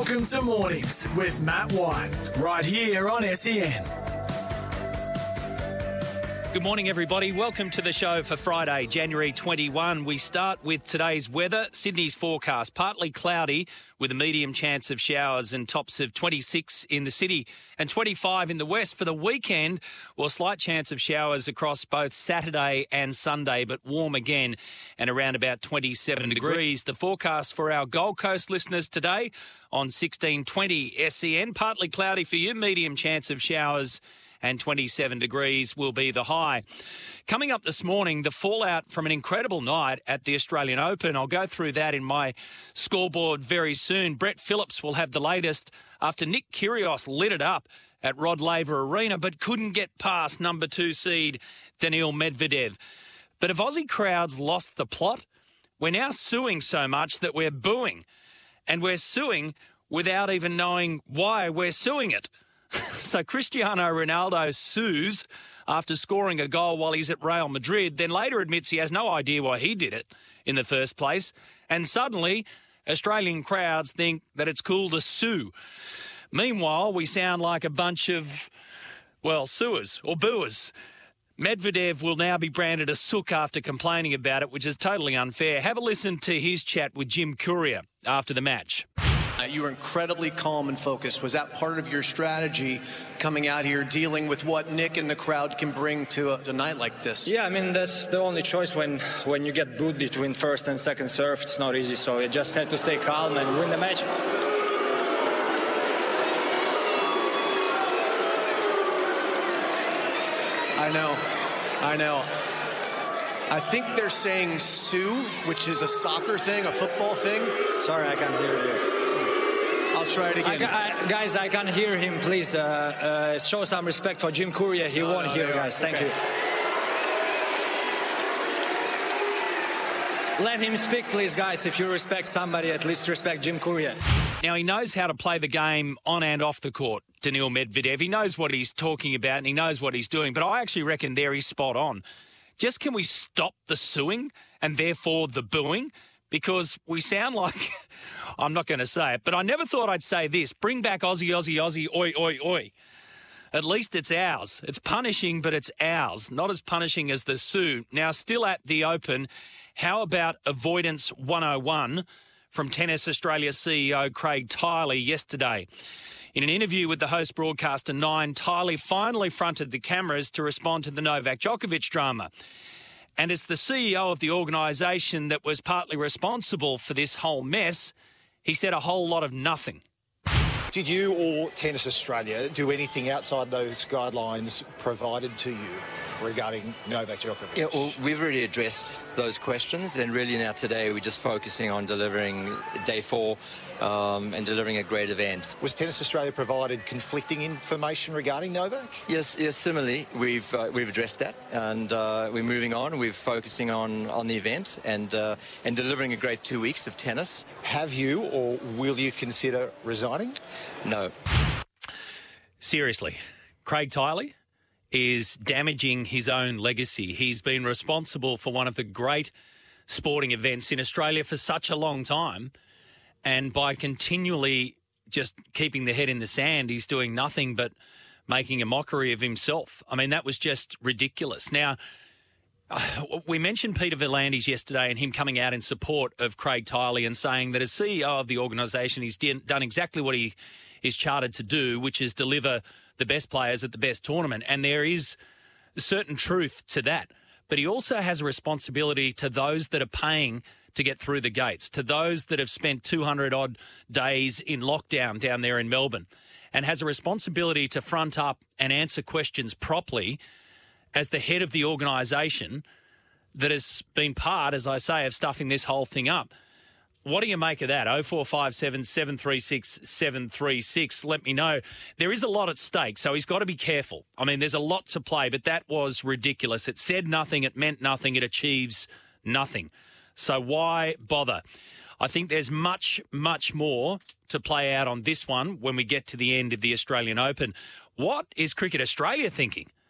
Welcome to Mornings with Matt White, right here on SEN. Good morning, everybody. Welcome to the show for Friday, January 21. We start with today's weather. Sydney's forecast, partly cloudy with a medium chance of showers and tops of 26 in the city and 25 in the west. For the weekend, well, slight chance of showers across both Saturday and Sunday, but warm again and around about 27 degrees. The forecast for our Gold Coast listeners today on 1620 SEN, partly cloudy for you, medium chance of showers and 27 degrees will be the high. Coming up this morning, the fallout from an incredible night at the Australian Open. I'll go through that in my scoreboard very soon. Brett Phillips will have the latest after Nick Kyrgios lit it up at Rod Laver Arena but couldn't get past number 2 seed Daniil Medvedev. But have Aussie crowds lost the plot? We're now suing so much that we're booing. And we're suing without even knowing why we're suing it. So Cristiano Ronaldo sues after scoring a goal while he's at Real Madrid, then later admits he has no idea why he did it in the first place. And suddenly, Australian crowds think that it's cool to sue. Meanwhile, we sound like a bunch of, well, suers or booers. Medvedev will now be branded a sook after complaining about it, which is totally unfair. Have a listen to his chat with Jim Courier after the match. You were incredibly calm and focused. Was that part of your strategy coming out here, dealing with what Nick and the crowd can bring to a night like this? Yeah, I mean, that's the only choice when you get booed between first and second serve. It's not easy, so you just had to stay calm and win the match. I know. I think they're saying sue, which is a soccer thing, a football thing. Sorry, I can't hear you. I'll try it again. Guys, I can't hear him. Please show some respect for Jim Courier. He won't hear, guys. Thank you. Let him speak, please, guys. If you respect somebody, at least respect Jim Courier. Now, he knows how to play the game on and off the court, Daniil Medvedev. He knows what he's talking about and he knows what he's doing. But I actually reckon there he's spot on. Just can we stop the suing and therefore the booing? Because we sound like, I'm not going to say it, but I never thought I'd say this. Bring back Aussie, Aussie, Aussie, oi, oi, oi. At least it's ours. It's punishing, but it's ours. Not as punishing as the sue. Now, still at the Open, how about Avoidance 101 from Tennis Australia CEO Craig Tiley yesterday? In an interview with the host broadcaster 9, Tiley finally fronted the cameras to respond to the Novak Djokovic drama. And as the CEO of the organisation that was partly responsible for this whole mess, he said a whole lot of nothing. Did you or Tennis Australia do anything outside those guidelines provided to you regarding Novak Djokovic? Yeah, well, we've already addressed those questions, and really now today we're just focusing on delivering day 4 and delivering a great event. Was Tennis Australia provided conflicting information regarding Novak? Yes. Similarly, we've addressed that, and we're moving on. We're focusing on the event and delivering a great 2 weeks of tennis. Have you or will you consider resigning? No. Seriously, Craig Tiley is damaging his own legacy. He's been responsible for one of the great sporting events in Australia for such a long time, and by continually just keeping the head in the sand, he's doing nothing but making a mockery of himself. I mean, that was just ridiculous. Now, we mentioned Peter V'landys yesterday and him coming out in support of Craig Tiley and saying that as CEO of the organisation, he's done exactly what he is chartered to do, which is deliver the best players at the best tournament. And there is certain truth to that. But he also has a responsibility to those that are paying to get through the gates, to those that have spent 200-odd days in lockdown down there in Melbourne, and has a responsibility to front up and answer questions properly as the head of the organisation that has been part, as I say, of stuffing this whole thing up. What do you make of that? 0457 736 736. Let me know. There is a lot at stake, so he's got to be careful. I mean, there's a lot to play, but that was ridiculous. It said nothing. It meant nothing. It achieves nothing. So why bother? I think there's much, much more to play out on this one when we get to the end of the Australian Open. What is Cricket Australia thinking?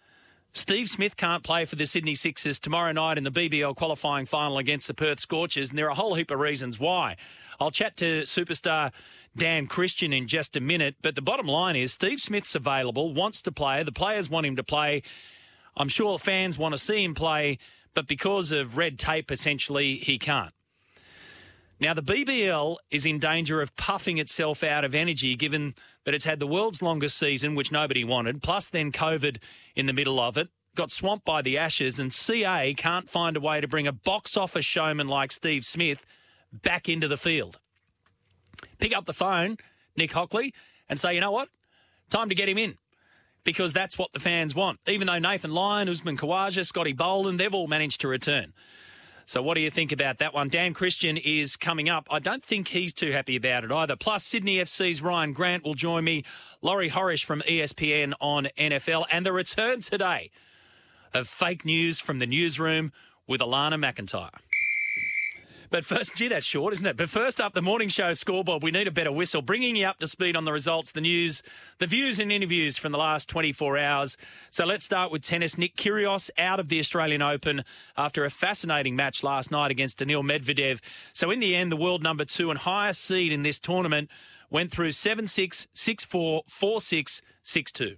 Steve Smith can't play for the Sydney Sixers tomorrow night in the BBL qualifying final against the Perth Scorchers, and there are a whole heap of reasons why. I'll chat to superstar Dan Christian in just a minute, but the bottom line is Steve Smith's available, wants to play, the players want him to play. I'm sure fans want to see him play, but because of red tape, essentially, he can't. Now, the BBL is in danger of puffing itself out of energy, given that it's had the world's longest season, which nobody wanted, plus then COVID in the middle of it, got swamped by the Ashes, and CA can't find a way to bring a box office showman like Steve Smith back into the field. Pick up the phone, Nick Hockley, and say, you know what? Time to get him in, because that's what the fans want. Even though Nathan Lyon, Usman Khawaja, Scotty Boland, they've all managed to return. So what do you think about that one? Dan Christian is coming up. I don't think he's too happy about it either. Plus, Sydney FC's Ryan Grant will join me, Laurie Horish from ESPN on NFL, and the return today of fake news from the newsroom with Alana McIntyre. But first, gee, that's short, isn't it? But first up, the morning show scoreboard. We need a better whistle, bringing you up to speed on the results, the news, the views and interviews from the last 24 hours. So let's start with tennis. Nick Kyrgios out of the Australian Open after a fascinating match last night against Daniil Medvedev. So in the end, the world number 2 and highest seed in this tournament went through 7-6, 6-4, 4-6, 6-2.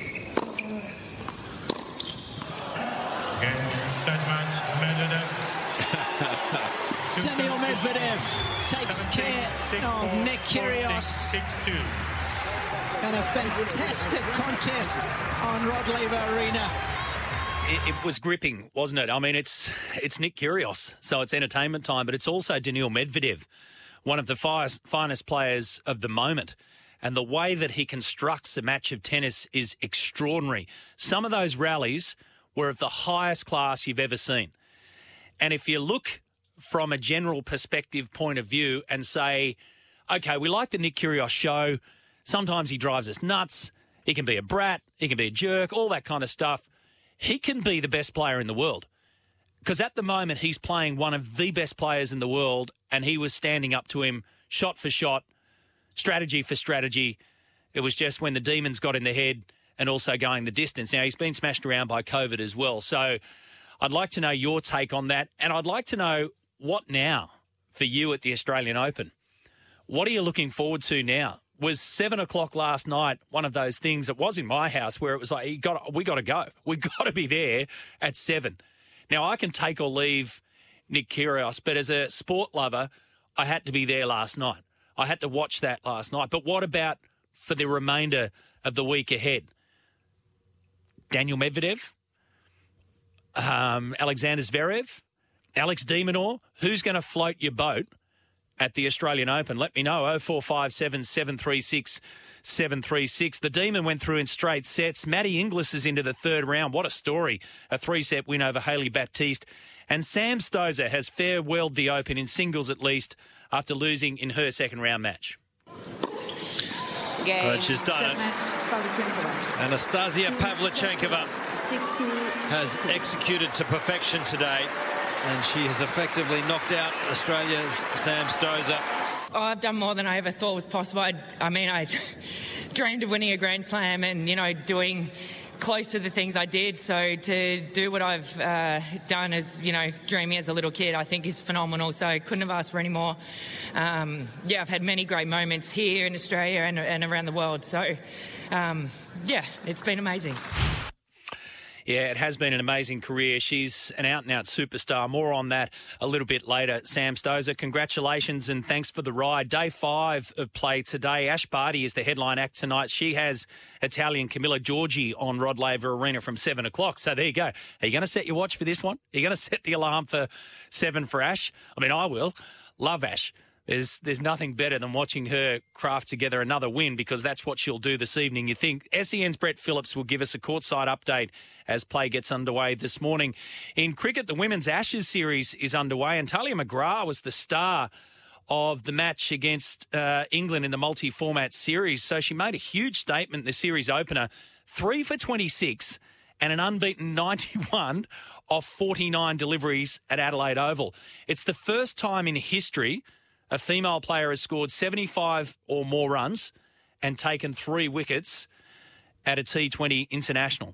Daniil Medvedev takes care of Nick Kyrgios. And a fantastic contest on Rod Laver Arena. It was gripping, wasn't it? I mean, it's Nick Kyrgios, so it's entertainment time, but it's also Daniil Medvedev, one of the finest players of the moment. And the way that he constructs a match of tennis is extraordinary. Some of those rallies were of the highest class you've ever seen. And if you look from a general perspective point of view and say, okay, we like the Nick Kyrgios show. Sometimes he drives us nuts. He can be a brat. He can be a jerk, all that kind of stuff. He can be the best player in the world, because at the moment he's playing one of the best players in the world, and he was standing up to him shot for shot, strategy for strategy. It was just when the demons got in the head and also going the distance. Now, he's been smashed around by COVID as well. So I'd like to know your take on that, and I'd like to know what now for you at the Australian Open. What are you looking forward to now? Was 7 o'clock last night one of those things that was in my house where it was like, we got to go. We got to be there at 7. Now, I can take or leave Nick Kyrgios, but as a sport lover, I had to be there last night. I had to watch that last night. But what about for the remainder of the week ahead? Daniil Medvedev? Alexander Zverev? Alex de Minaur? Who's going to float your boat at the Australian Open? Let me know. 0457 736 736. The Demon went through in straight sets. Maddie Inglis is into the third round. What a story. A 3-set win over Hailey Baptiste. And Sam Stosur has farewelled the Open in singles at least after losing in her second round match. Well, she's done it. Anastasia Pavlyuchenkova has executed to perfection today, and she has effectively knocked out Australia's Sam Stosur. Oh, I've done more than I ever thought was possible. I dreamed of winning a Grand Slam and, doing close to the things I did. So to do what I've done as, dreaming as a little kid, I think is phenomenal. So I couldn't have asked for any more. I've had many great moments here in Australia and around the world. So, it's been amazing. Yeah, it has been an amazing career. She's an out-and-out superstar. More on that a little bit later. Sam Stosur, congratulations and thanks for the ride. Day 5 of play today. Ash Barty is the headline act tonight. She has Italian Camilla Giorgi on Rod Laver Arena from 7 o'clock. So there you go. Are you going to set your watch for this one? Are you going to set the alarm for 7 for Ash? I mean, I will. Love Ash. There's nothing better than watching her craft together another win, because that's what she'll do this evening. You think SEN's Brett Phillips will give us a courtside update as play gets underway this morning. In cricket, the Women's Ashes series is underway, and Talia McGrath was the star of the match against England in the multi-format series. So she made a huge statement in the series opener, 3 for 26 and an unbeaten 91 off 49 deliveries at Adelaide Oval. It's the first time in history a female player has scored 75 or more runs and taken 3 wickets at a T20 international.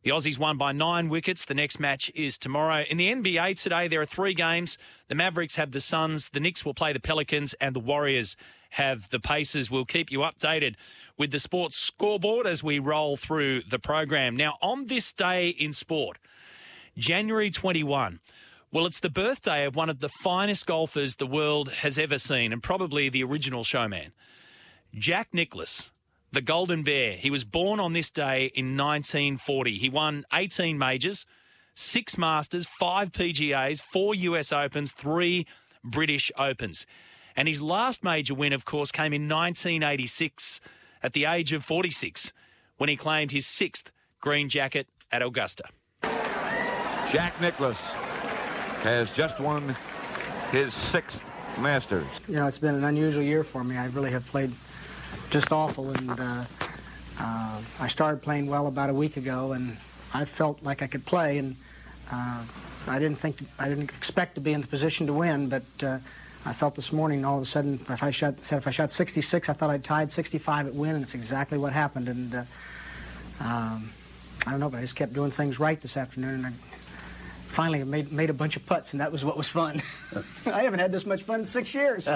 The Aussies won by 9 wickets. The next match is tomorrow. In the NBA today, there are 3 games. The Mavericks have the Suns, the Knicks will play the Pelicans, and the Warriors have the Pacers. We'll keep you updated with the sports scoreboard as we roll through the program. Now, on this day in sport, January 21, well, it's the birthday of one of the finest golfers the world has ever seen, and probably the original showman, Jack Nicklaus. The Golden Bear. He was born on this day in 1940. He won 18 majors, 6 Masters, 5 PGAs, 4 US Opens, 3 British Opens. And his last major win, of course, came in 1986 at the age of 46 when he claimed his 6th green jacket at Augusta. Jack Nicklaus has just won his 6th Masters. You know, it's been an unusual year for me. I really have played just awful, and I started playing well about a week ago, and I felt like I could play, and I didn't expect to be in the position to win, but I felt this morning all of a sudden if I shot 66, I thought I'd tied 65 at win, and it's exactly what happened. And I don't know, but I just kept doing things right this afternoon, and I finally made a bunch of putts, and that was what was fun. I haven't had this much fun in 6 years.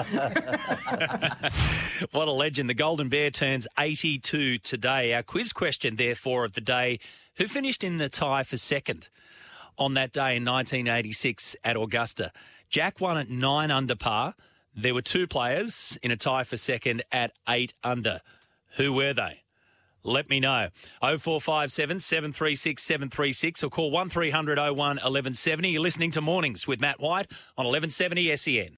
What a legend. The Golden Bear turns 82 today. Our quiz question, therefore, of the day, who finished in the tie for second on that day in 1986 at Augusta? Jack won at 9 under par. There were 2 players in a tie for second at 8 under. Who were they? Let me know. 0457 736 736 or call 1300 01 1170. You're listening to Mornings with Matt White on 1170 SEN.